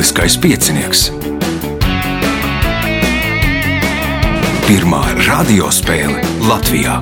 Olimpiskais piecinieks. Pirmā radiospēle Latvijā.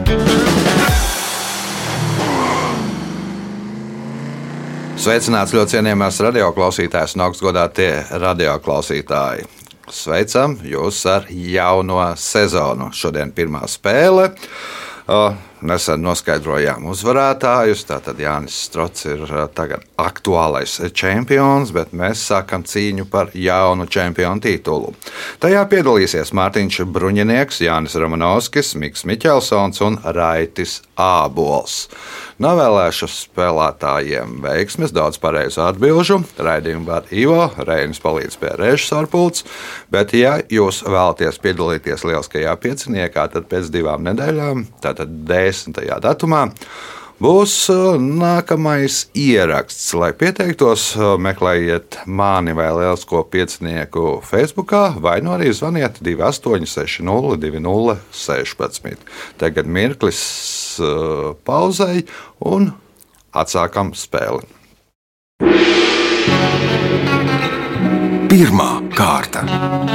Sveicināts ļoti cienījamās radioklausītājas un augstgodātie radioklausītāji. Sveicam jūs ar jauno sezonu. Šodien pirmā spēle. Nesen noskaidrojām uzvarētājus. Tātad Jānis Strots ir tagad aktuālais čempions, bet mēs sākam cīņu par jaunu čempionu titulu. Tajā piedalīsies Mārtiņš Bruņinieks, Jānis Romanovskis, Miks Miķelsons un Raitis Ābols. Novēlēšu spēlētājiem veiksmes, daudz pareizu atbilžu. Raidījumu var Ivo, Reinis palīdz pie režisora pults, bet ja jūs vēlaties piedalīties lieliskajā pieciniekā, tad pēc 2 nedēļām, tātad 10. datumā, būs nākamais ieraksts. Lai pieteiktos, meklējiet mani vai Lielisko piecinieku Facebookā, vai nu arī zvaniet 2860 2016. Tagad mirklis pauzei un atsākam spēli. Pirmā kārta.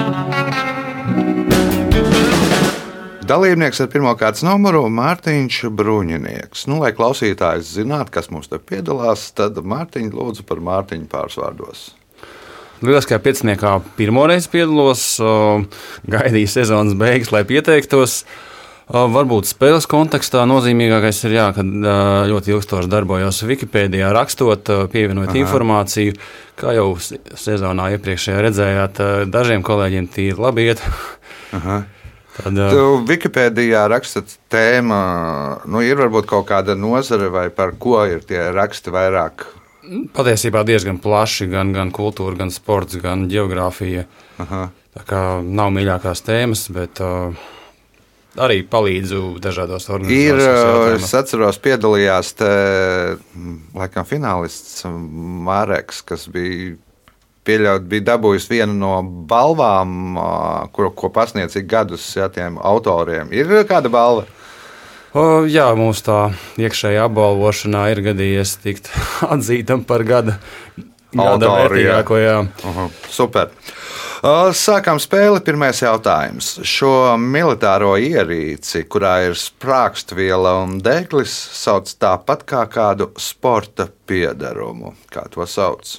Dalībnieks ar pirmā kārtas numuru Mārtiņš Bruņinieks. Lai klausītājs zinātu, kas mums te piedalās, tad Mārtiņ, lūdzu par Mārtiņu pārsvārdos. Lieliskajā pieciniekā pirmoreiz piedalos, gaidīju sezonas beigas, lai pieteiktos. Varbūt spēles kontekstā nozīmīgākais ir, kad ļoti ilgstoši darbojos Wikipēdijā rakstot, pievienojot informāciju. Kā jau sezonā iepriekšējā redzējāt, dažiem kolēģiem tīri labi iet. Tu Wikipēdijā rakstat tēma, ir varbūt kaut kāda nozare vai par ko ir tie raksti vairāk? Patiesībā diezgan plaši, gan kultūra, gan sports, gan ģeogrāfija. Tā kā nav mīļākās tēmas, bet arī palīdzu dažādos organizācijās. Es atceros, piedalījās te, laikam, finālists Mareks, kas bija dabūjis vienu no balvām, ko pasniedz ik gadus tiem autoriem. Ir kāda balva? Jā, mums tā iekšējā apbalvošanā ir gadījies tikt atzītam par gada vērtīgāko. Super. Sākam spēli. Pirmais jautājums. Šo militāro ierīci, kurā ir sprākstviela un deglis, sauc tāpat kā kādu sporta piedarumu. Kā to sauc?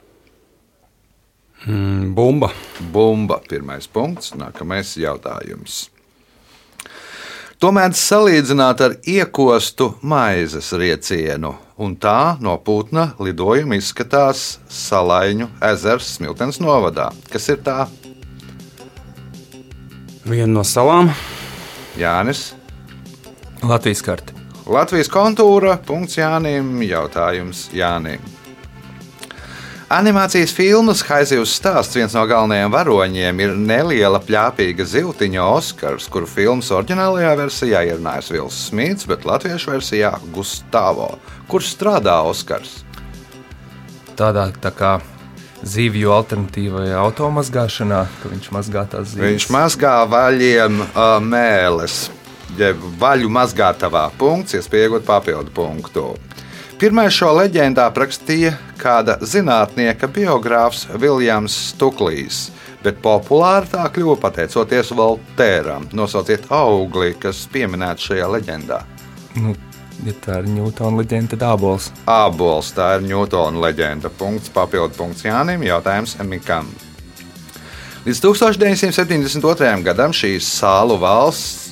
Bumba. Bumba. Pirmais punkts. Nākamais jautājums. To mēdz salīdzināt ar iekostu maizes riecienu, un tā no Putna lidojuma izskatās Salaiņu ezers Smiltenes novadā. Kas ir tā? Viena no salām. Jānis. Latvijas karte. Latvijas kontūra. Punkts Jānim. Jautājums Jānim. Animācijas filmas Haizivs stāsts viens no galvenajiem varoņiem ir neliela pļāpīga zivtiņa Oskars, kuru filmas oriģinālajā versijā ierunājas Vils Smits, bet latviešu versijā Gustavo. Kur strādā Oskars? Tā kā zivju alternatīvajā automazgāšanā, ka viņš mazgā tās zivis. Viņš mazgā vaļiem mēles, vaļu mazgātavā. Punkts, iespējot papildu punktu. Pirmais šo leģendā aprakstīja kāda zinātnieka biogrāfs Viljams Stuklīs, bet populāra tā kļuva pateicoties Voltēram. Nosauciet augli, kas pieminēts šajā leģendā. Ja tā ir Ņūtona leģenda, tad ābols. Ābols, tā ir Ņūtona leģenda. Punkts, papildu punkts Jānim, jautājums Mikam. Līdz 1972. gadam šīs salu valsts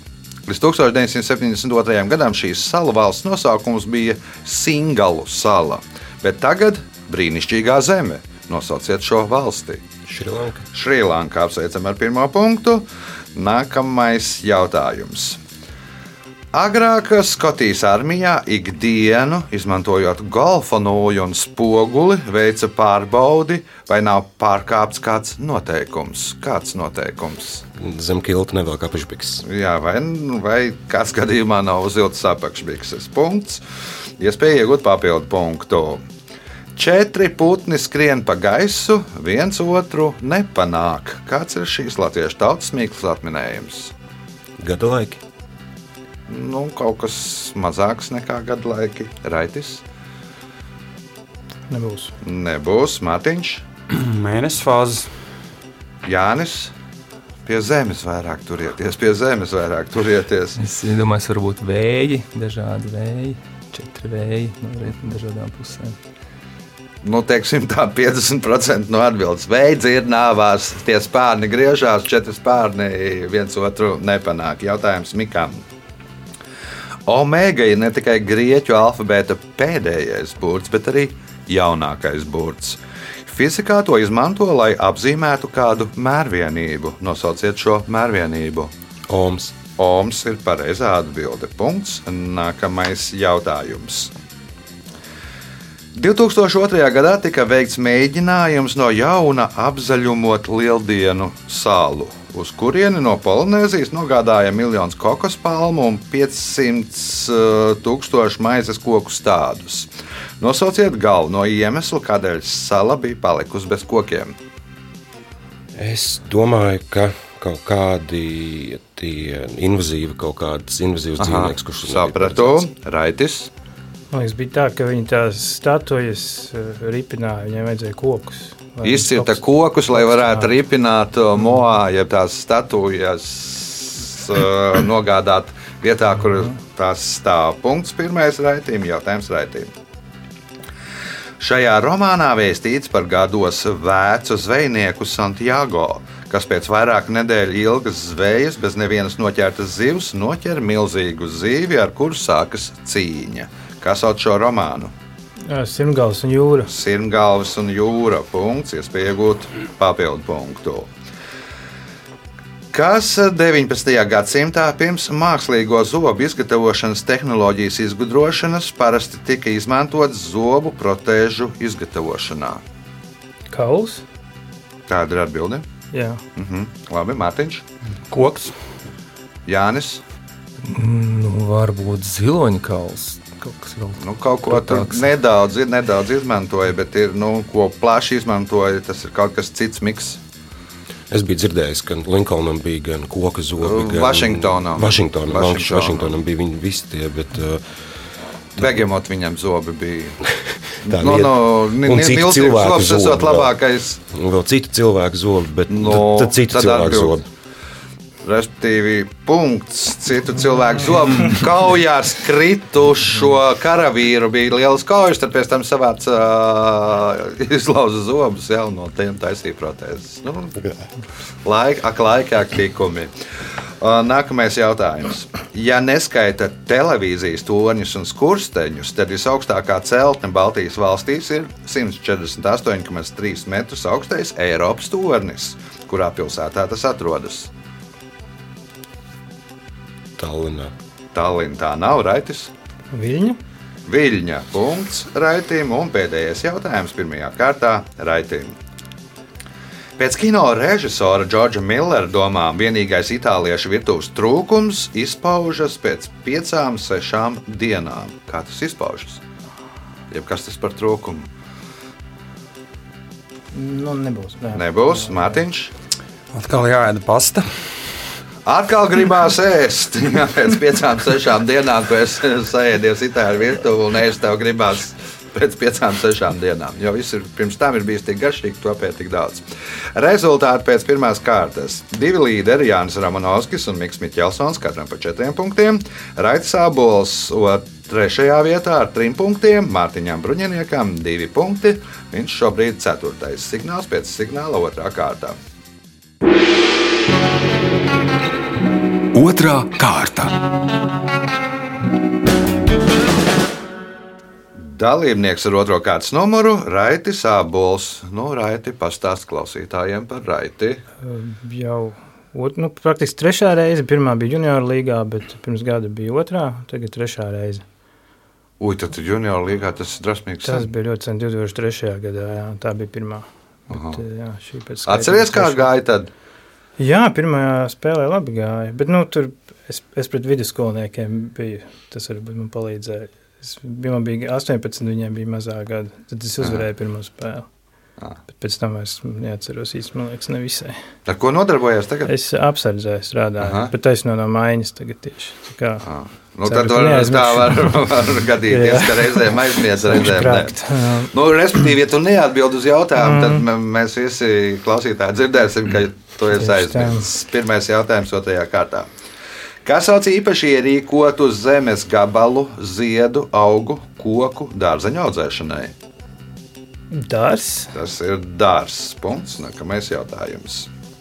nosaukums bija Singalu sala, bet tagad brīnišķīgā zeme. Nosauciet šo valsti. Šrilanka. Šrilanka. Apsveicam ar pirmo punktu. Nākamais jautājums. Agrāk Skotijas armijā ikdienu, izmantojot golfa nūju un spoguli, veica pārbaudi, vai nav pārkāpts kāds noteikums. Kāds noteikums? Zem kilta nevelk apakšbikses. Jā, vai kāds gadījumā nav uzvilktas apakšbikses. Punkts. Iespēja iegūt papildu punktu. 4 putni skrien pa gaisu, viens otru nepanāk. Kāds ir šīs latviešu tautas mīklas atminējums? Gadu laiki. Kaut kas mazāks nekā gadlaiki. Raitis? Nebūs. Nebūs. Mārtiņš? Mēnesis fāzes. Jānis, pie zemes vairāk turieties, Es domāju, varbūt vēji, dažādi vēji, 4 vēji no dažādām pusēm. Nu, teiksim tā, 50% no atbildes. Vēji dzirnāvās, tie spārni griežās, 4 spārni viens otru nepanāk. Jautājums Mikam. Omega ir ne tikai grieķu alfabēta pēdējais burts, bet arī jaunākais burts. Fizikā to izmanto, lai apzīmētu kādu mērvienību. Nosauciet šo mērvienību. Oms. Oms ir pareizā atbilde. Punkts. Nākamais jautājums. 2002. gadā tika veikts mēģinājums no jauna apzaļumot Lieldienu salu, uz kurieni no Polinēzijas nogādāja 1 miljons kokospalmu un 500 000 maizes koku stādus. Nosauciet galveno iemeslu, kādēļ sala bija palikusi bez kokiem. Es domāju, ka kaut kādi invazīvas dzīvnieks, kurš sapratu, Raitis. Man liekas, bija tā, ka viņi tās statujas ripināja, viņiem vajadzēja kokus. Izcirta kokus, lai varētu ripināt moā, ja tās statujas nogādāt vietā, kur tās stāv. Punkts pirmais Raitim, jautājums Raitim. Šajā romānā vēstīts par gados vecu zvejnieku Santiago, kas pēc vairāku nedēļu ilgas zvejas bez nevienas noķertas zivs noķer milzīgu zīvi, ar kuru sākas cīņa. Kā sauc šo romānu? Sirmgalvs un jūra. Sirmgalvs un jūra. Punkts, iespēja iegūt papildu punktu. Kas 19. gadsimtā pirms mākslīgo zobu izgatavošanas tehnoloģijas izgudrošanas parasti tika izmantots zobu protēžu izgatavošanā? Kauls? Tāda ir atbilde. Jā. Labi, Mārtiņš. Koks. Jānis. Varbūt ziloņa kauls. Kaut ko nedaudz izmantoja, bet ir, ko plaši izmantoja, tas ir kaut kas cits miks. Es biju dzirdējis, ka Linkolnam bija gan koka zobi, gan Vašingtonam bija viņi visi tie, bet... Begemot viņam zobi bija. Tā un citu cilvēku zobi. Labākais. Vēl citu cilvēku zobi, bet tad citu cilvēku zobi. Respektīvi, punkts citu cilvēku zobu. Kaujās kritušo karavīru bija lielas kaujas, tad pēc tam savāc izlauza zobus, jau no tiem taisīja protēzes. Laika tikumi. Nākamais jautājums. Ja neskaita televīzijas torņus un skursteņus, tad visaugstākā celtne Baltijas valstīs ir 148,3 metrus augstais Eiropas tornis. Kurā pilsētā tas atrodas? Tallinā. Tallinā tā nav, Raitis. Viļņa. Punkts Raitim. Un pēdējais jautājums pirmajā kārtā Raitim. Pēc kino režisora Džordža Millera domām vienīgais itāliešu virtuves trūkums izpaužas pēc 5-6 dienām. Kā tas izpaužas? Jeb kas tas par trūkumu? Nebūs. Mārtiņš. Atkal jāēda pasta. Atkal gribās ēst. Pēc 5-6 dienām, ko es saēdies itāļu virtuvi, un ēst tev gribās pēc 5-6 dienām. Jo viss pirms tam ir bijis tik garšīgi, to pēc tik daudz. Rezultāti pēc pirmās kārtas. 2 līderi Jānis Ramanovskis un Miks Miķelsons, katram pa 4 punktiem. Raitis Ābols 3. vietā ar 3 punktiem, Mārtiņam Bruņiniekam 2 punkti. Viņš šobrīd 4. signāls pēc signāla 2. kārtā. Otrā kārta. Dalībnieks ar 2. kārtas numuru Raitis Ābols. Raiti, pastāst klausītājiem par Raiti. Praktiski 3. reize. Pirmā bija junioru līgā, bet pirms gada bija 2. Tagad 3. reize. Tad junioru līgā tas ir drasmīgs. Tas bija ļoti sen 2003. gadā, jā, tā bija pirmā. Bet, atceries, kā gāja tad? Jā, pirmajā spēlē labi gāja, bet tur es pret vidusskolniekiem biju, tas varbūt man palīdzēja. Man bija 18, viņiem bija mazāk gadu, tad es uzvarēju pirmo spēli. Bet pēc tam es neatceros īsti, man liekas, nevisai. Ar ko nodarbojies tagad? Es apsardzēju strādāju, bet taisno no maiņas tagad tieši. Nu, tad tā var gadīties, ka reizēm aizmies, reizēm nē. Nu, respektīvi, ja tu neatbild uz jautājumu, tad mēs visi klausītāji dzirdēsim, ka tu esi aizmirsis. Pirmais jautājums 2. kārtā. Kā sauc īpaši ierīkotu zemes gabalu, ziedu, augu, koku, dārzeņu audzēšanai? Dārs. Tas ir dārs. Punkts. Nākamais jautājums.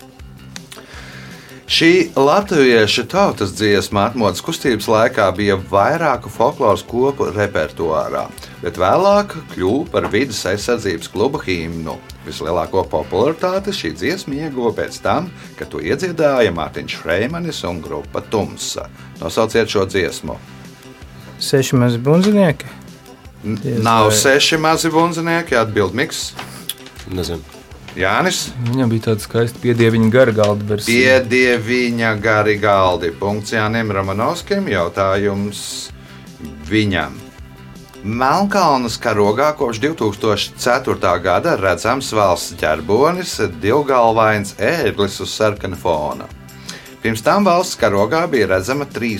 Šī latviešu tautas dziesma atmodas kustības laikā bija vairāku folkloras kopu repertuārā, bet vēlāk kļuva par vides aizsardzības kluba himnu. Vislielāko popularitāti šī dziesma ieguva pēc tam, kad to iedziedāja Mārtiņš Freimanis un grupa Tumsa. Nosauciet šo dziesmu. 6 mazi bundzinieki. Nav 6 mazi bundzinieki, atbild Miks. Nezinu. Jānis. Viņam bija tāda skaista piedieviņa gara galda versija. Piedieviņa gari galdi. Punkts Jānim Romanovskim. Jautājums viņam. Melnkalnes karogā kopš 2004. gada redzams valsts ģerbonis, divgalvains ērglis uz sarkana fona. Pirms tam valsts karogā bija redzama trīs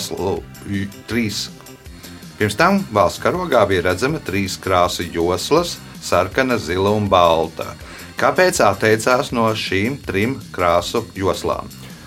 krāsu joslas - sarkana, zila un balta. Kāpēc atteicās no šīm 3 krāsu joslām?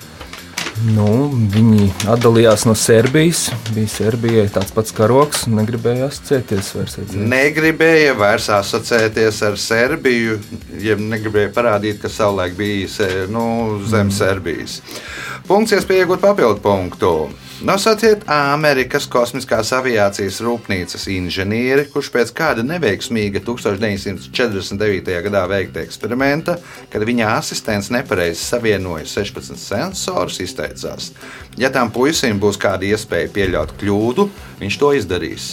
Viņi atdalījās no Serbijas. Bija Serbijai tāds pats karoks un negribēja asociēties vairs. Negribēja vairs asociēties ar Serbiju, ja negribēja parādīt, ka savulaik bija zem Serbijas. Punkts, iespēja iegūt papildu punktu. Nosauciet Amerikas kosmiskās aviācijas rūpnīcas inženieri, kurš pēc kāda neveiksmīga 1949. gadā veikta eksperimenta, kad viņa asistents nepareizi savienoja 16 sensorus, izteicās: ja tam puisim būs kāda iespēja pieļaut kļūdu, viņš to izdarīs.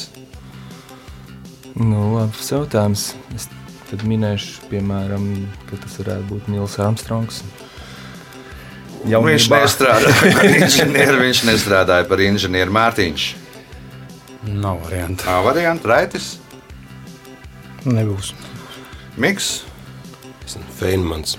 Labs jautājums. Es tad minēšu, piemēram, ka tas varētu būt Nils Armstrongs. Viņš nestrādāja par inženieri, viņš nestrādāja par inženieri. Mārtiņš. Nav variantu. Nav variantu. Raitis. Nebūs. Miks. Feinmans.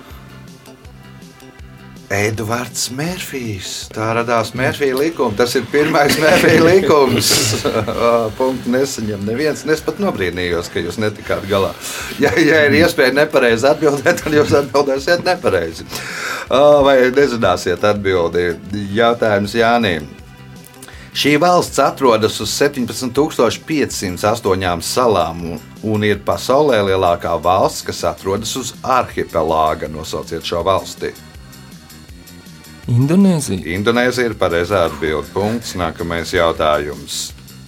Edvards Mērfijs. Tā radās Mērfija likuma. Tas ir pirmais Mērfija likums. Punktu nesaņem neviens. Es pat nobrīnījos, ka jūs netikāt galā. Ja ir iespēja nepareizi atbildēt, tad jūs atbildēsiet nepareizi. Vai nezināsiet atbildi? Jautājums Jānim. Šī valsts atrodas uz 17,508 salām un ir pasaulē lielākā valsts, kas atrodas uz arhipelāga. Nosauciet šo valsti. Indonēzija. Indonēzija ir pareizā atbilde. Punkts. Nākamais jautājums.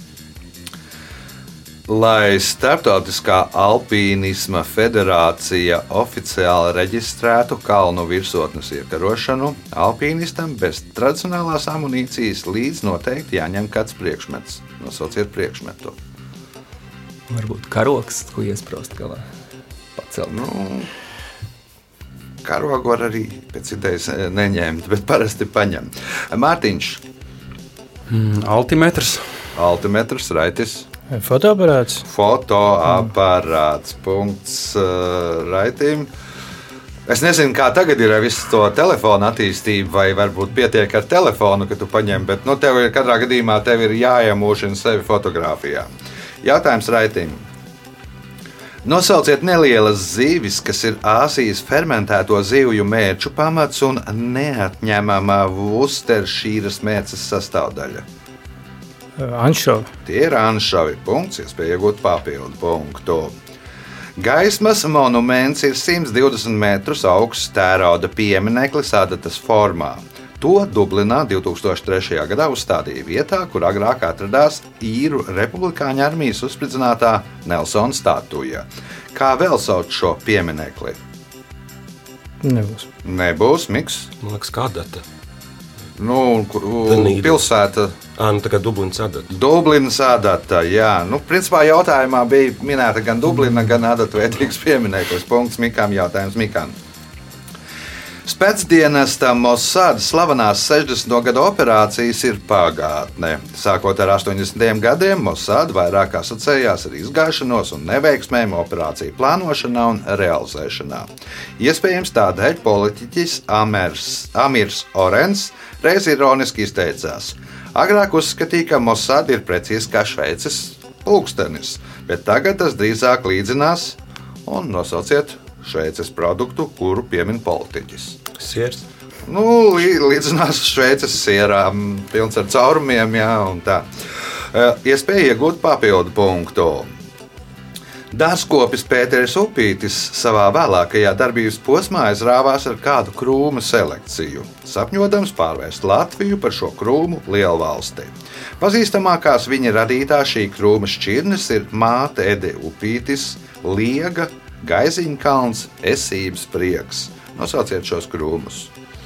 Lai Starptautiskā alpīnisma federācija oficiāli reģistrētu kalnu virsotnes iekarošanu, alpīnistam bez tradicionālās amunīcijas līdz noteikti jāņem kāds priekšmets. Nosauciet priekšmetu. Varbūt karoks, ko iesprost galā. Pacelt. Karogu var arī pēc idejas neņemt, bet parasti paņem. Mārtiņš. Altimetrs. Altimetrs, Raitis. Fotoaparāts. Fotoaparāts. Punkts Raitim. Es nezinu, kā tagad ir ar visu to telefonu attīstību, vai varbūt pietiek ar telefonu, ka tu paņem, bet tev ir katrā gadījumā ir jāiemūžina sevi fotografijā. Jautājums Raitim. Nosauciet nelielas zīvis, kas ir Āzijas fermentēto zivju mērču pamats un neatņemama Vusteršīras mērces sastāvdaļa. Anšovi. Tie ir anšovi. Punkts, iespēja iegūt papildu punktu. Gaismas monuments ir 120 metrus augsts tērauda piemineklis adatas formā. To Dublinā 2003. gadā uzstādīja vietā, kur agrāk atradās īru republikāņu armijas uzspridzinātā Nelsona statuja. Kā vēl sauc šo pieminekli? Nebūs. Nebūs, Miks. Man liekas, kā data. Pilsēta. Tā kā Dublinas adata. Dublinas adata, jā. Principā jautājumā bija minēta gan Dublina, gan adata vērtīgs piemineklis. Punkts Mikam, jautājums Mikam. Spēcdienesta Mossad slavenās 60. gadu operācijas ir pagātne. Sākot ar 80. gadiem, Mossad vairāk asociējās ar izgāšanos un neveiksmēm operāciju plānošanā un realizēšanā. Iespējams tādēļ politiķis Amirs Orens reiz ironiski izteicās: Agrāk uzskatīja, ka Mossad ir precīzi kā Šveices pulkstenis, bet tagad tas drīzāk līdzinās un nosauciet Šveices produktu, kuru piemin politiķis. Siers. Līdzinās Šveices sierām, pilns ar caurumiem, jā, un tā. Iespēja iegūt papildu punktu. Dārzkopis Pēteris Upītis savā vēlākajā darbības posmā aizrāvās ar kādu krūmu selekciju, sapņodams pārvērst Latviju par šo krūmu lielvalsti. Pazīstamākās viņa radītā šī krūma šķirnes ir māte Ede Upītis, Liega, Gaiziņkalns, Esības prieks. Nosauciet šos krūmus.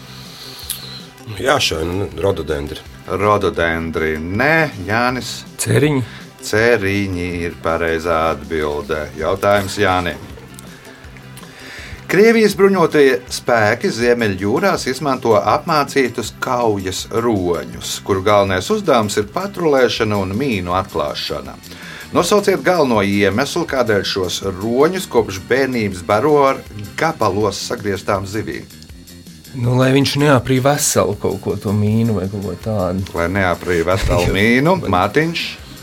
Jāšana, rododendri. Rododendri, nē, Jānis. Ceriņi. Ceriņi ir pareizā atbilde. Jautājums Jānim. Krievijas bruņotie spēki Ziemeļjūrās izmanto apmācītus kaujas roņus, kuru galvenais uzdevums ir patrulēšana un mīnu atklāšana. Nosauciet galveno iemeslu, kādēļ šos roņus kopš bērnības baro ar gabalos sagrieztām zivīm. Lai viņš neaprī veselu kaut ko to mīnu vai kaut ko tādu. Lai neaprī veselu mīnu, Mārtiņš.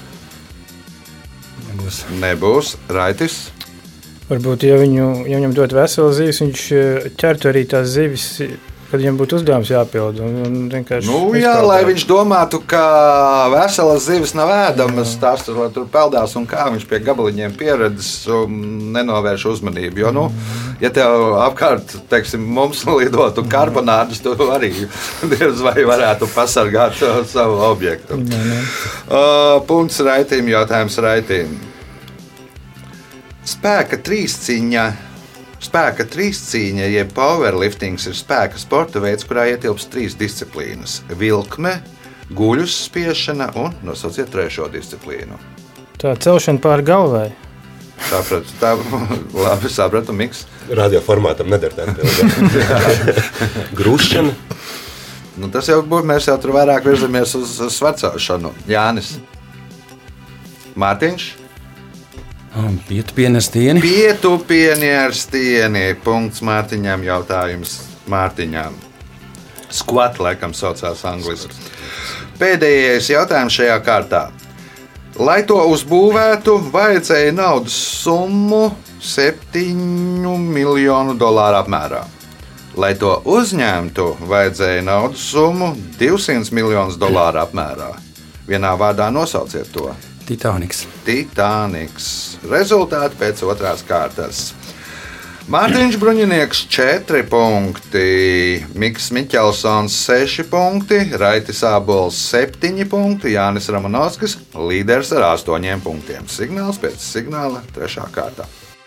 Nebūs. Raitis. Varbūt, ja viņam dot veselu zivis, viņš ķertu arī tās zivis, kad viņam būtu uzdevums jāpild. Lai viņš domātu, ka veselas zivis nav ēdamas, tās tur peldās un kā viņš pie gabaliņiem pieredzes un nenovērš uzmanību. Jo, ja tev apkārt, teiksim, mums lidotu karbonādus, tu arī diez vai varētu pasargāt savu objektu. Punkts Raitim, jautājums Raitim. Spēka trīscīņa, jeb powerliftings, ir spēka sporta veids, kurā ietilpst 3 disciplīnas – vilkme, guļus spiešana un nosauciet 3. disciplīnu. Tā celšana pār galvai. Labi, sapratu, Miks. Radioformātam neder tā atbilde. Grušana. Tas jau būtu, mēs jau tur vairāk virzamies uz svarcāšanu. Jānis. Mārtiņš. Pietupieni ar stieni. Pietupieni ar stieni. Punkts Mārtiņam, jautājums Mārtiņam. Squat, laikam saucās angliski. Pēdējais jautājums šajā kārtā. Lai to uzbūvētu, vajadzēja naudas summu $7 miljonu apmērā. Lai to uzņemtu, vajadzēja naudas summu $200 miljonus apmērā. Vienā vārdā nosauciet to. Titaniks. Rezultāti pēc otrās kārtas. Mārtiņš Bruņinieks 4 punkti, Miks Miķelsons 6 punkti, Raitis Ābols 7 punkti, Jānis Ramanovskis līderis ar 8 punktiem. Signāls pēc signāla 3. kārtā.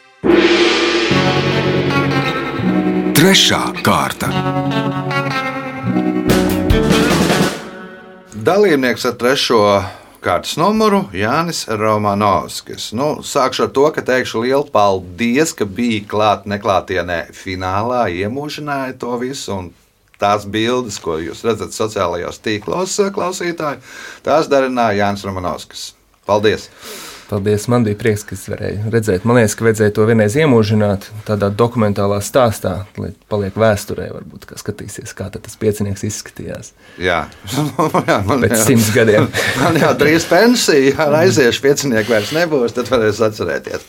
3. kārta. Dalībnieks ar 3. kārtas numuru Jānis Romanovskis. Sākšu ar to, ka teikšu lielu paldies, ka bija klāt neklātienē finālā, iemūžināja to visu, un tās bildes, ko jūs redzat sociālajos tīklos, klausītāji, tās darināja Jānis Romanovskis. Paldies! Paldies, man bija prieks, ka es varēju redzēt. Man liekas, ka vajadzēja to vienreiz iemūžināt tādā dokumentālā stāstā, lai paliek vēsturē, varbūt, kā skatīsies, kā tas piecinieks izskatījās. Jā, pēc 100 gadiem. Man jau drīz pensija, aiziešu piecinieki vairs nebūs, tad varēs atcerēties.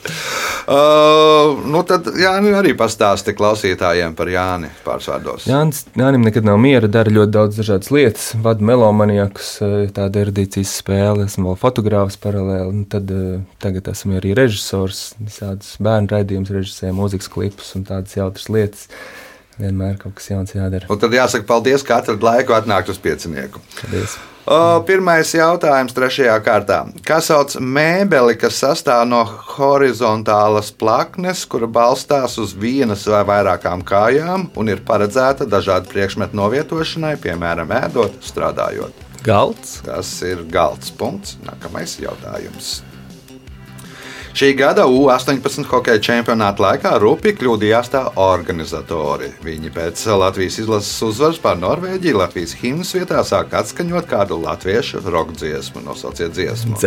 Tad Jāni arī pastāsti klausītājiem par Jāni pārsvārdos. Jānim nekad nav miera, dara ļoti daudz dažādas lietas, vada melomaniakus, tāda erudīcijas spēle, esmu vēl fotogrāfs paralēli, un tad tagad esmu arī režisors, visādas bērnu raidījumus režisēju, mūzikas klipus un tādas jautras lietas. Vienmēr kaut kas jauns jādara. Un tad jāsaka paldies, ka atrad laiku atnākt uz piecinieku. Paldies. Pirmais jautājums 3. kārtā. Kā sauc mēbeli, kas sastāv no horizontālas plaknes, kura balstās uz vienas vai vairākām kājām un ir paredzēta dažādu priekšmetu novietošanai, piemēram, ēdot, strādājot? Galds. Tas ir galds. Punkts. Nākamais jautājums. Šī gada U-18 hokeja čempionāta laikā rupi kļūdījās tā organizatori. Viņi pēc Latvijas izlases uzvaras pār Norvēģiju Latvijas himnas vietā sāk atskaņot kādu latviešu roka dziesmu. Nosauciet dziesmu.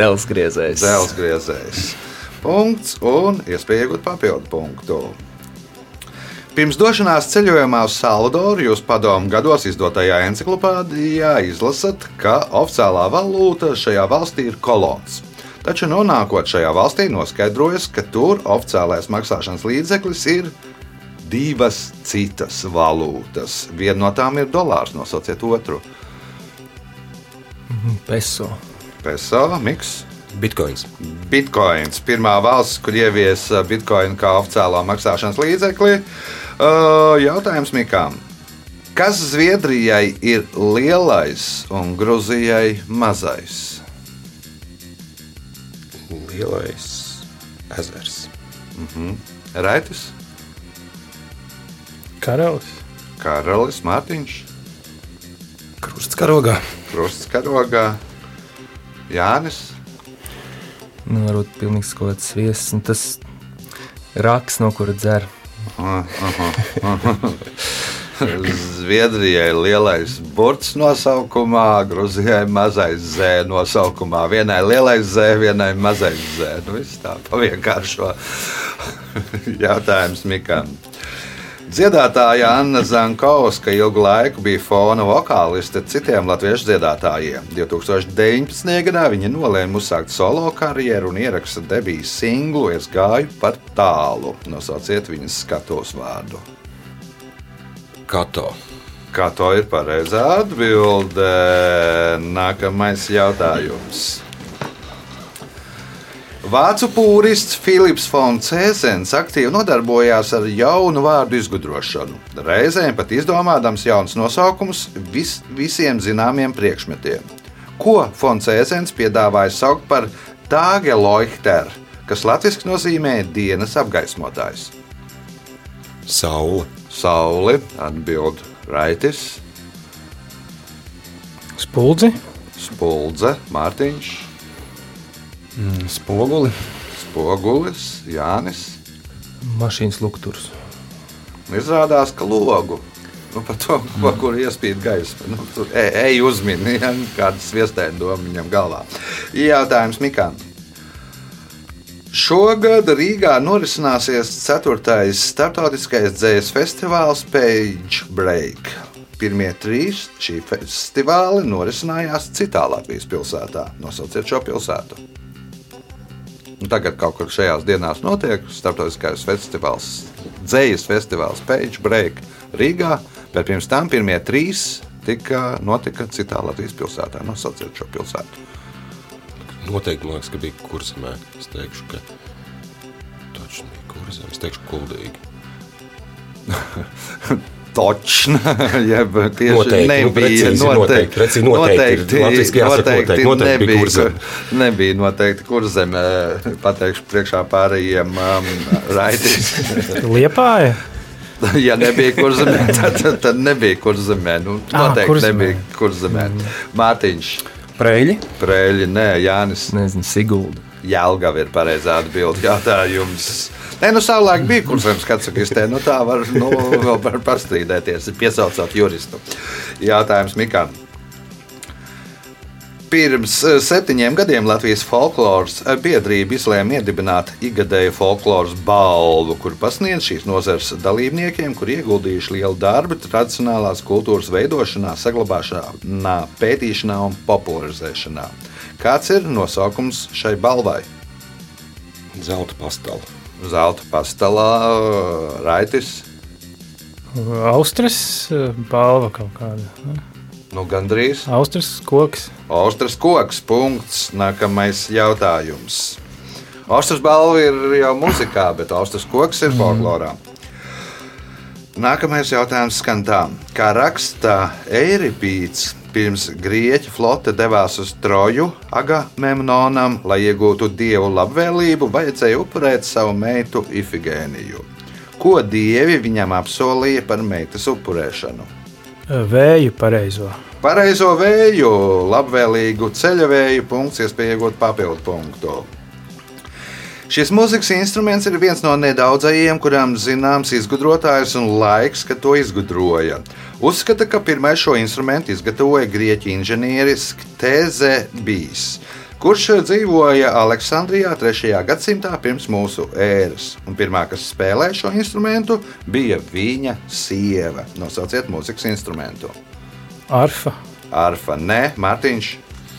Dzelsgriezējs. Punkts un iespēja iegūt papildu punktu. Pirms došanās ceļojumā uz Salvadoru jūs padomu gados izdotajā enciklopēdijā izlasat, ka oficiālā valūta šajā valstī ir kolons. Taču nonākot šajā valstī noskaidrojas, ka tur oficiālais maksāšanas līdzeklis ir 2 citas valūtas. Viena no tām ir dolārs, nosauciet otru. Peso. Peso, miks. Bitcoins. Bitcoins. Pirmā valsts, kur ievies bitcoinu kā oficiālā maksāšanas līdzekli. Jautājums Mikām. Kas Zviedrijai ir lielais un Gruzijai mazais? Lielais ezers. Raitis? Karalis. Karalis, Mārtiņš? Krustkarogā. Krustkarogā. Jānis? Nu, varbūt pilnīgs kaut kāds sviests. Tas raks, no kura dzer. Zviedrijai lielais burts nosaukumā, Gruzijai mazais zē nosaukumā. Vienai lielais zē, vienai mazais zē. Nu, viss tā pavienkāršo. Jautājums Mikam. Dziedātāja Anna Zankovska ilgu laiku bija fona vokāliste citiem latviešu dziedātājiem. 2019. gadā viņa nolēma uzsākt solo karjeru un ieraksta debiju singlu Es gāju par tālu. Nosauciet viņas skatuves vārdu. Kato. Kato ir pareizā atbilde. Nākamais jautājums. Vācu pūrists Filips Fon Cēzens aktīvi nodarbojās ar jaunu vārdu izgudrošanu, reizēm pat izdomādams jaunus nosaukumus visiem zināmiem priekšmetiem. Ko Fon Cēzens piedāvāja saukt par Tageleuchter, kas latviski nozīmē dienas apgaismotājs? Saule. Sauli, atbild Raitis. Spuldzi. Spuldze, Mārtiņš. Spoguli. Spogulis, Jānis. Mašīnas lukturs. Izrādās, ka logu. Nu, par to, kur iespīd gaisma. Nu, tur ej uzmini, ja, kādas viestēna doma viņam galvā. Jautājums Mikam. Šogad Rīgā norisināsies 4. starptautiskais dzējas festivāls Page Break. Pirmie 3 šī festivāli norisinājās citā Latvijas pilsētā. Nosauciet šo pilsētu. Un tagad kaut kur šajās dienās notiek starptautiskais festivāls, dzējas festivāls Page Break Rīgā, bet pirms tam pirmie 3 notika citā Latvijas pilsētā. Nosauciet šo pilsētu. Noteikti, man liekas, ka bija Kurzemē. Es teikšu, ka taču bija Kurzemē. Es teikšu Kuldīgi. Točna, jeb tieši Noteikti, nebija. Nebija noteikti Kurzemē. Pateikšu priekšā pārējiem Raitis. Liepāja. Ja nebija Kurzemē, tad nebija Kurzemē. Nu, noteikti Kurzemē. nebija Kurzemē. Mārtiņš. Preļi. Preļi, nē, Jānis. Nezinu, Sigulda. Jelgava ir pareizā atbilde. Jautājums. Nē, nu savulaik bija Kurzemes katsakistē, nu tā var vēl pastrīdēties, piesaucot juristu. Jautājums Mikam. Pirms 7 gadiem Latvijas folkloras biedrība izlēma iedibināt ikgadēju folkloras balvu, kur pasniedz šīs nozares dalībniekiem, kur ieguldījuši lielu darbu tradicionālās kultūras veidošanā, saglabāšanā, pētīšanā un popularizēšanā. Kāds ir nosaukums šai balvai? Zelta pastala. Zelta pastalā, Raitis. Austras balva kaut kāda. Nu, gandrīz. Austras koks. Austras koks, punkts. Nākamais jautājums. Austras balva ir jau muzikā, bet austras koks ir folklorā. Nākamais jautājums skan tā. Kā raksta Eiripīds, pirms grieķu flote devās uz Troju Agamemnonam, lai iegūtu dievu labvēlību, vajadzēja upurēt savu meitu Ifigēniju. Ko dievi viņam apsolīja par meitas upurēšanu? Vēju pareizo. Pareizo vēju, labvēlīgu ceļavēju, punkts, iespēja iegūt papildu punktu. Šis mūzikas instruments ir viens no nedaudzajiem, kurām zināms izgudrotājs un laiks, kad to izgudroja. Uzskata, ka pirmais šo instrumentu izgatavoja grieķu inženieris Ktezebijs. kurš dzīvoja Aleksandrijā 3. gadsimtā pirms mūsu ēras. Un pirmā, kas spēlēja šo instrumentu, bija viņa sieva. Nosauciet mūzikas instrumentu. Arfa. Arfa, nē, Mārtiņš.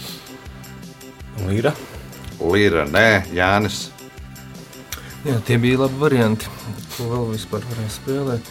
Lira. Lira, nē, Jānis. Jā, tie bija labi varianti. Ko vēl vispār varēja spēlēt?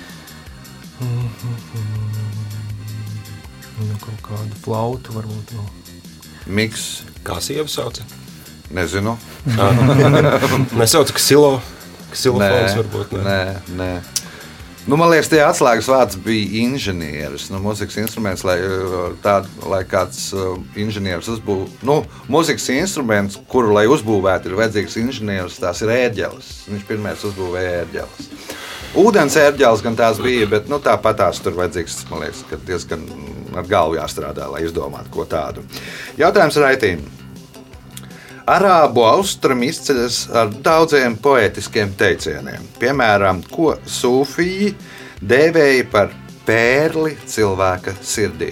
Kaut kādu flautu varbūt vēl. Miks, Kā sieva sauca? nezinu. Nesauca ksilofons varbūt. Ne. Nē. Nu, man liekas, tie atslēgas vārds bija inženieris. Nu, mūzikas instruments, lai kāds inženieris uzbūvētu. Nu, mūzikas instruments, kuru, lai uzbūvētu, ir vajadzīgs inženieris, tās ir ērģeles. Viņš pirmais uzbūvēja ērģeles. Ūdens ērģeles gan tās bija, bet nu, tāpat tās tur vajadzīgs, man liekas, ka diezgan ar galvu jāstrādā, lai izdomātu ko tādu. Jautājums Raitīm. Arābu austrumi izceļas ar daudziem poētiskiem teicieniem. Piemēram, ko sūfiji dēvēja par pērli cilvēka sirdī.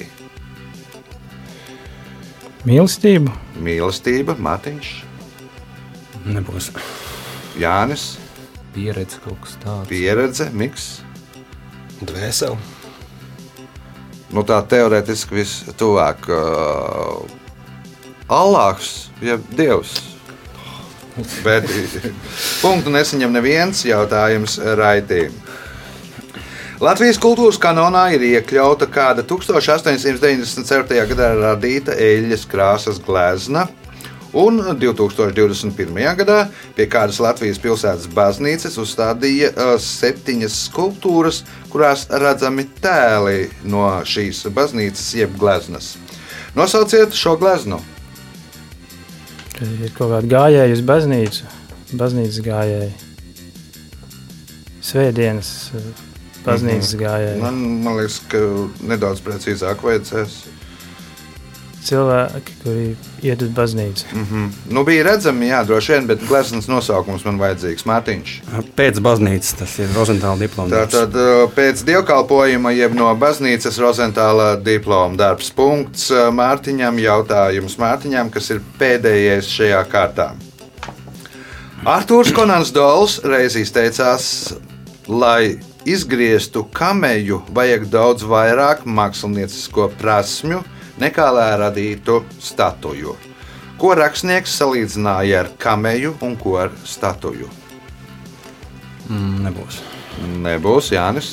Mīlestība. Mīlestība, Matiņš, Nebūs. Jānis, Pieredze kaut kas tāds. pieredze, Miks. Dvēseli. Nu, tā teorētiski vistuvāk Allāhs, jeb Dievs. Bet punktu nesaņem neviens. Jautājums Raitīm. Latvijas kultūras kanonā ir iekļauta kāda 1897. gadā radīta eļļas krāsas glezna, un 2021. gadā pie kādas Latvijas pilsētas baznīcas uzstādīja 7 skulptūras, kurās redzami tēli no šīs baznīcas jeb gleznas. Nosauciet šo gleznu. Tad ir kaut kāda gājēja uz baznīcu. Baznīcas gājēja. Svētdienas baznīcas gājēja. Man liekas, ka nedaudz precīzāk vajadzēs. Cilvēki, kuri iet uz baznīcu. Nu, bija redzami, jā, droši vien, bet gleznas nosaukums man vajadzīgs. Mārtiņš. Pēc baznīcas tas ir Rozentāla diploma darbs. Tātad pēc dievkalpojuma, jeb no baznīcas Rozentāla diploma darbs. Punkts Mārtiņam. Jautājums Mārtiņam, kas ir pēdējais šajā kārtā. Artūrs Konans Dols reiz izteicās, lai izgrieztu kameju, vajag daudz vairāk māksliniecisko prasmju, nekā lai radītu statuju. Ko rakstnieks salīdzināja ar kameju un ko ar statuju? Nebūs. Nebūs, Jānis.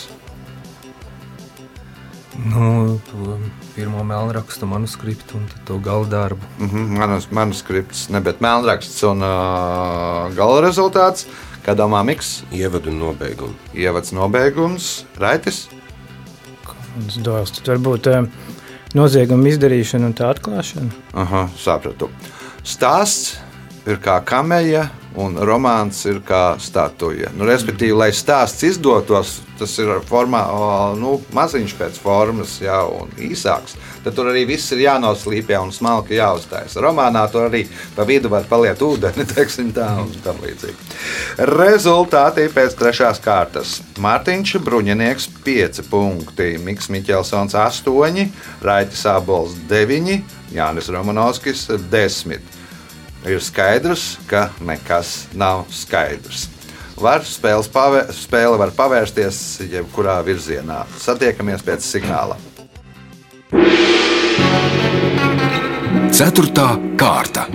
Nu, to pirmo melnrakstu manuskriptu un to gala darbu. Manuskripts, ne, bet melnraksts un gala rezultāts. Kā domā Miks? Ievadu un nobeigumu. Ievads nobeigums. Raitis? Doils, tad varbūt nozieguma izdarīšana un tā atklāšana. Aha, sapratu. Stāsts ir kā kameja un romāns ir kā statuja. Nu, respektīvi, lai stāsts izdotos, tas ir formā, maziņš pēc formas, jā, un īsāks. Tad tur arī viss ir jānoslīpē un smalki jāuztais. Romānā tur arī pa vidu var paliet ūdeni, teiksim tā, un tam līdzīgi. Rezultāti pēc trešās kārtas. Mārtiņš Bruņinieks 5 punkti, Miks Miķelsons 8, Raitis Ābols 9, Jānis Romanovskis 10. Ir skaidrs, ka nekas nav skaidrs. Spēle var pavērsties jebkurā virzienā. Satiekamies pēc signāla. 4. kārta.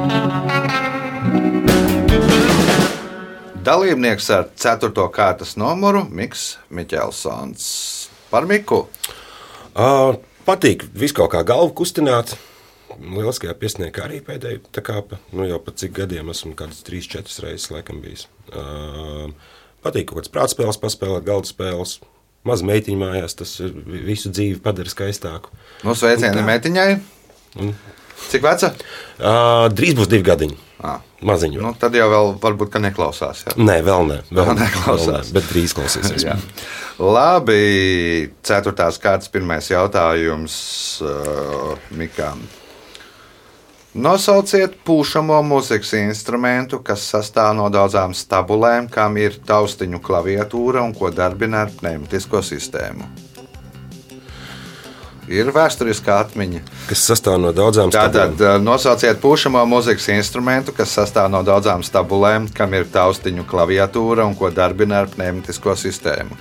Dalībnieks ar 4. kārtas numuru Miks Miķelsons. Par Miku. Patīk visu kaut kā galvu kustināt. Lieliskajā piesniekā arī pēdējo tā kā jau pa cik gadiem esmu kādas 3-4 reizes laikam bijis. Patīk kaut kāds prātspēles paspēlēt, galda spēles. Maz meitiņa mājās, tas visu dzīvi padara skaistāku. Nu, sveicieni meitiņai. Cik veca? Drīz būs 2 gadiņi. Maziņu. Nu, tad jau vēl varbūt, ka neklausās. Jā. Nē, vēl ne. Vēl neklausās. Bet drīz klausīsies. Labi, 4. kārtas pirmais jautājums Mikām. Nosauciet pūšamo mūzikas instrumentu, kas sastāv no daudzām stabulēm, kam ir taustiņu klaviatūra un ko darbina ar pneimatisko sistēmu. Ir vēsturiskā atmiņa. Kas sastāv no daudzām stabulēm. Tātad nosauciet pušamo mūzikas instrumentu, kas sastāv no daudzām stabulēm, kam ir taustiņu klaviatūra un ko darbina ar pneumatisko sistēmu.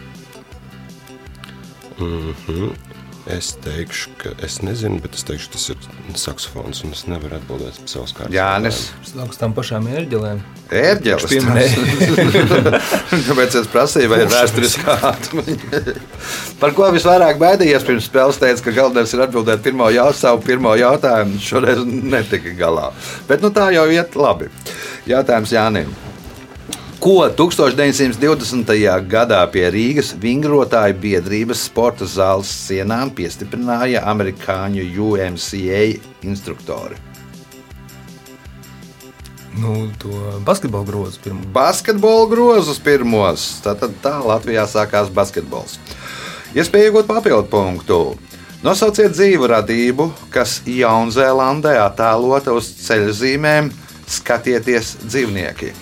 Es teikšu, ka es nezinu, bet es teikšu, tas ir saksofons, un es nevaru atbildēt par savas kārtas. Jānis. Uz tām pašām ērģelēm. Ērģelis. Kāpēc es prasīju, vai ir vēsturiskā atmiņa? Par ko visvairāk baidījies pirms spēles teica, ka galvenais ir atbildēt savu pirmo jautājumu. Šoreiz netika galā. Bet nu tā jau iet labi. Jautājums Jānim. Ko 1920. gadā pie Rīgas vingrotāju biedrības sporta zāles sienām piestiprināja amerikāņu UMCA instruktori? Nu, to basketbola grozu pirmo. Basketbola grozus pirmos. Tātad tā Latvijā sākās basketbols. Iespēja iegūt papildu punktu. Nosauciet dzīvu radību, kas Jaunzēlandē attēlota uz ceļzīmēm Skatieties dzīvnieki.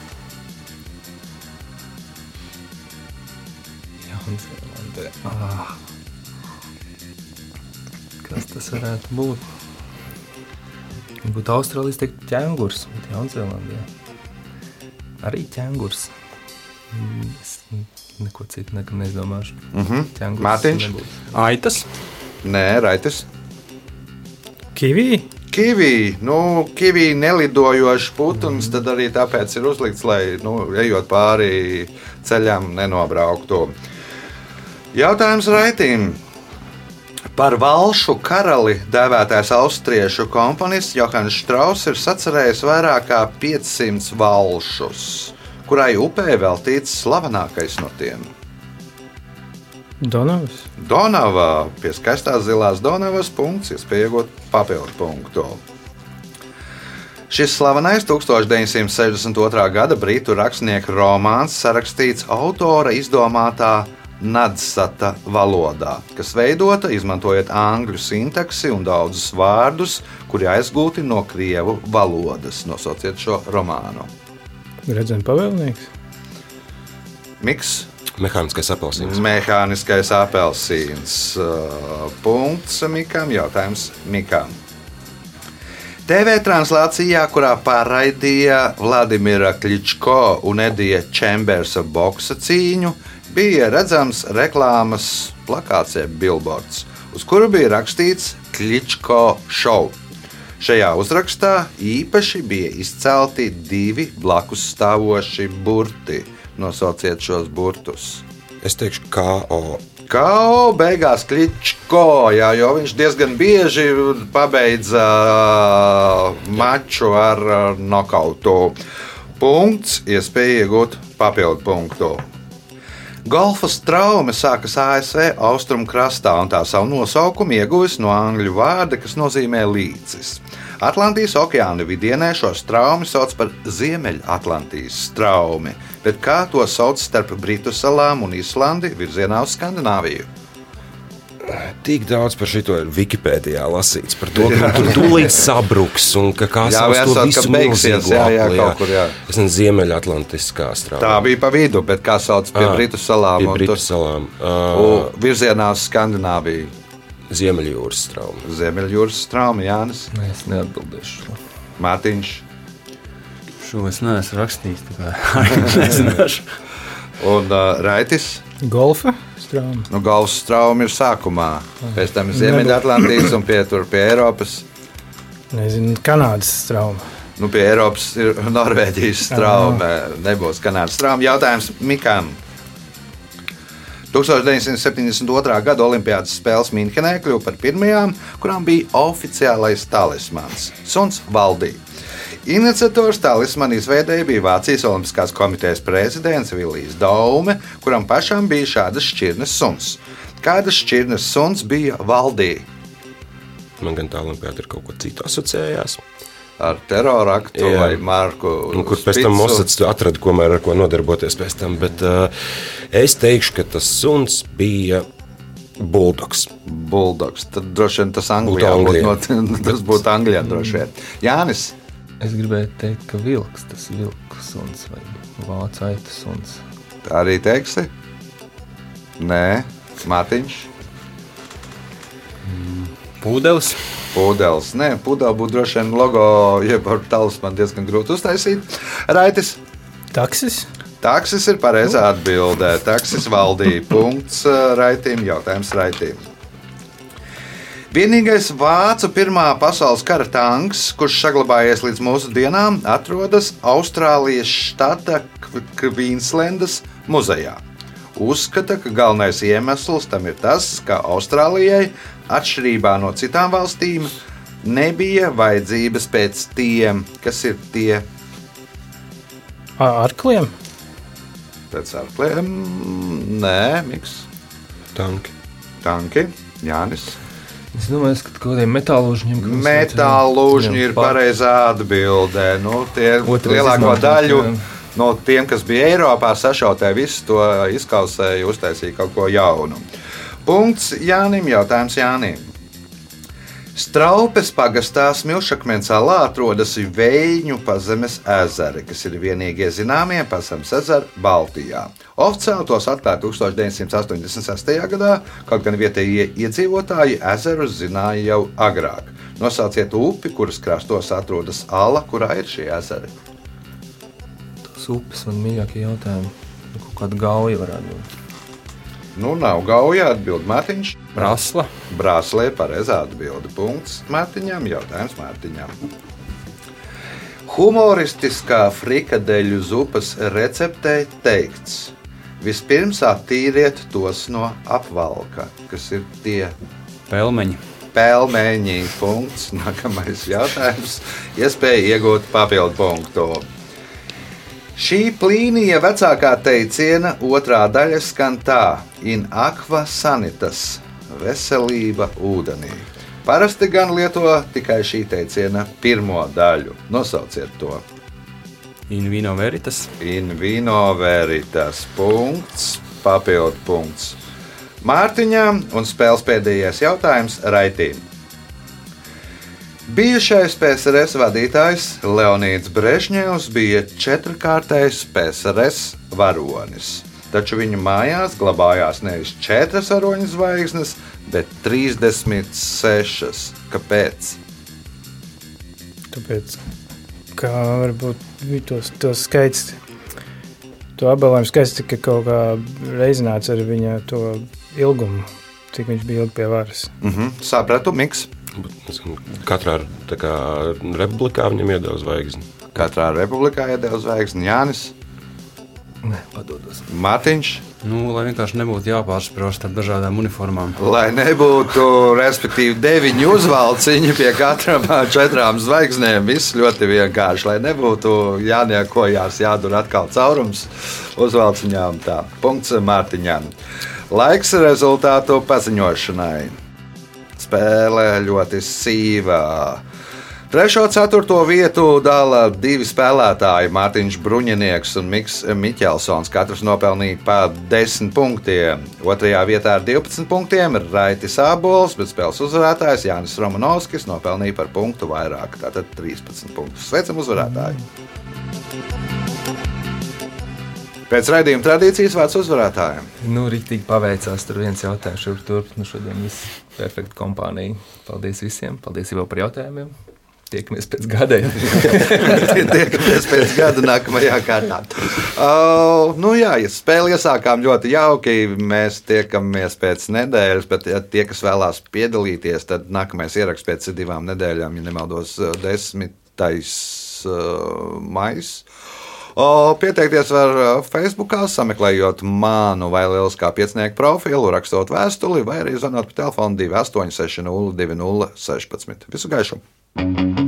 Kas tas varētu būt? Būtu Austrālijas teikt ķēngurs, bet Jaunzēlandē. Arī ķēngurs. Es neko citu nekam neizdomāšu. Ķēngurs Mārtiņš? nebūtu. Aitas. Nē, Raitis. Kivī? Kivī, kivī nelidojošs putns, tad arī tāpēc ir uzlikts, lai, ejot pāri ceļam, nenobrauktu. Jautājums Raitim. Par valšu karali dēvētais austriešu komponists Johans Strauss ir sacerējis vairāk kā 500 valšus, kurai upē veltīts slavenākais no tiem. Donavas? Donavā, pie skaistās zilās Donavas punkts, iespēja iegūt papildu punktu. Šis slavenais 1962. gada britu rakstnieka romāns sarakstīts autora izdomātā Nadzsata valodā, kas veidota izmantojot angļu sintaksi un daudzus vārdus, kuri aizgūti no krievu valodas. Nosauciet šo romānu. Redzam pavēlnieks? Miks? Mehāniskais apelsīns. Mehāniskais apelsīns. Punkts Mikam, jautājums Mikam. TV translācijā, kurā pārraidīja Vladimira Kličko un Edija Čembersa boksa cīņu, bija redzams reklāmas plakāts jeb billboards, uz kuru bija rakstīts Kličko show. Šajā uzrakstā īpaši bija izcelti 2 blakus stāvoši burti. Nosauciet šos burtus. Es teikšu K.O. K.O. beigās Kličko, jo viņš diezgan bieži pabeidza maču ar nokautu. Punkts, iespēja iegūt papildu punktu. Golfa traume sākas ASV austrumkrastā un tā savu nosaukumu ieguvis no angļu vārda, kas nozīmē līcis. Atlantijas okeāna vidienē šo straumi sauc par Ziemeļatlantijas straumi, bet kā to sauc starp Britu salām un Islandi virzienā uz Skandināviju? Tik daudz par šito ir Wikipēdijā lasīts, par to, ka tur tūlīt sabruks un ka kā sauc to visu beigsies, jā, kaut kur, jā. Es nezinu, Ziemeļatlantiskā strauma. Tā bija pa vidu, bet kā sauc pie Britu salām? Pie Britu salām. Virzienā uz Skandināviju. Ziemeļjūras strauma. Ziemeļjūras strauma, Jānis. Es neatbildēšu. Mārtiņš. Šo es neesmu rakstījis, tā kā arī nezināšu. Un Raitis. Golfa strauma. Golfa strauma ir sākumā. Pēc tam ir Ziemeļatlantijas un pie Eiropas. Nezinu, Kanādas strauma. Pie Eiropas ir Norvēģijas strauma. Nebūs Kanādas strauma. Jautājums Mikam. 1972. gada Olimpiādas spēles Minhenē kļuva par pirmajām, kurām bija oficiālais talismans – suns Valdī. Iniciators talismana izveidēja bija Vācijas Olimpiskās komitejas prezidents Vilijs Daume, kuram pašam bija šādas šķirnes suns. Kādas šķirnes suns bija Valdī? Man gan tā olimpiāda ir kaut ko citu asociējās. Ar teroraktu vai Marku Spicu. Kur pēc tam Mosads atrada, ar ko nodarboties pēc tam. Bet es teikšu, ka tas suns bija buldogs. Buldogs. Tad droši vien tas Anglijā būtu Anglijā droši vien. Jānis? Es gribēju teikt, ka vilks, tas vilku suns vai vācu aitu suns. Tā arī teiksi? Nē. Mārtiņš? Pūdelis. Pūdelis. Nē, pūdeli būtu droši vien logo, jeb ar talismanu diezgan grūti uztaisīt. Raitis. Taksis. Taksis ir pareizā atbildē. Taksis valdīja. Punkts Raitim. Jautājums Raitim. Vienīgais vācu Pirmā pasaules kara tanks, kurš saglabājies līdz mūsu dienām, atrodas Austrālijas štata Kvīnslendas muzejā. Uzskata, ka galvenais iemesls tam ir tas, ka Austrālijai, atšķirībā no citām valstīm, nebija vajadzības pēc tiem, kas ir tie Arkliem? pēc arkliem. Nē, Miks. Tanki. Jānis. Es domāju, ka kaut kādiem metālūžņiem. Metālūžņi ir pareizā atbildē. Nu, tie lielāko daļu no tiem, kas bija Eiropā, sašautē visu to izkausēja, uztaisīja kaut ko jaunu. Punkts Jānim. Jautājums Jānim. Straupes pagastā Smilšakmens salā atrodas Vējņu pazemes ezeri, kas ir vienīgie zināmie pazemes ezeri Baltijā. Oficiāli tos atklāja 1986. gadā, kaut gan vietējie iedzīvotāji ezerus zināja jau agrāk. Nosauciet upi, kuras krastos atrodas ala, kurā ir šie ezeri. Tas upes man mīļākie jautājumi. Kaut kāda gauja varētu būt. Nu, nav gauja, atbild Mārtiņš. Brasla. Brāzlē pareizā atbilde. Punkts Mārtiņam. Jautājums Mārtiņam. Humoristiskā frikadeļu zupas receptē teikts: vispirms attīriet tos no apvalka, kas ir tie Pelmeņi. pelmeņi. Punkts. Nākamais jautājums. Iespēja iegūt papildu punktu. Šī plīnija vecākā teiciena otrā daļa skan tā: in aqua sanitas - veselība ūdenī. Parasti gan lieto tikai šī teiciena pirmo daļu. Nosauciet to. In vino veritas. In vino veritas. Punkts. Papildu punkts Mārtiņam un spēles pēdējais jautājums Raitim. Bijušais PSRS vadītājs Leonīds Brežņevs bija 4-kārtais PSRS varonis, taču viņa mājās glabājās nevis 4 varoņu zvaigznes, bet 36. Kāpēc? Tāpēc, kā varbūt tos skaits, to apbalvojumu skaits tika kaut kā reizināts ar viņa to ilgumu, cik viņš bija ilgi pie varas. Sapratu, Miks. Katrā republikā viņam iedeva zvaigzni. Katrā republikā iedeva zvaigzni. Jānis. Nē, padodos. Mārtiņš. Nu, lai vienkārši nebūtu jāpārsprost ar dažādām uniformām. Lai nebūtu, respektīvi, 9 uzvalciņi pie katram 4 zvaigznēm. Viss ļoti vienkārši. Lai nebūtu jāniekojās, jādur atkal caurums uzvalciņām. Tā. Punkts Mārtiņam. Laiks rezultātu paziņošanai. Spēle ļoti sīvā. 3. un 4. vietu dala 2 spēlētāji, Mārtiņš Bruņinieks un Miks Miķelsons. Katrs nopelnīja pa 10 punktiem. 2. vietā ar 12 punktiem ir Raitis Ābols, bet spēles uzvarētājs Jānis Romanovskis nopelnīja par punktu vairāk, tātad 13 punktus. Sveicam uzvarētāju! Pēc raidījuma tradīcijas vārds uzvarētājiem. Nu, riktīgi paveicās. Tur viens jautājums šur turp. Nu, šodien viss perfekta kompānija. Paldies visiem. Paldies jau par jautājumiem. Tiekamies pēc gada. Tiekamies pēc gada nākamajā kārtā. Nu jā, ja spēli iesākām ļoti jauki. Mēs tiekamies pēc nedēļas, bet ja tie, kas vēlās piedalīties, tad nākamais ieraksts pēc 2 nedēļām, ja nemaldos, 10. maijs. Pieteikties var Facebookā, sameklējot manu vai Lieliskā piecinieka profilu, rakstot vēstuli vai arī zvanot pa telefonu 2860 2016. Visu gaišu!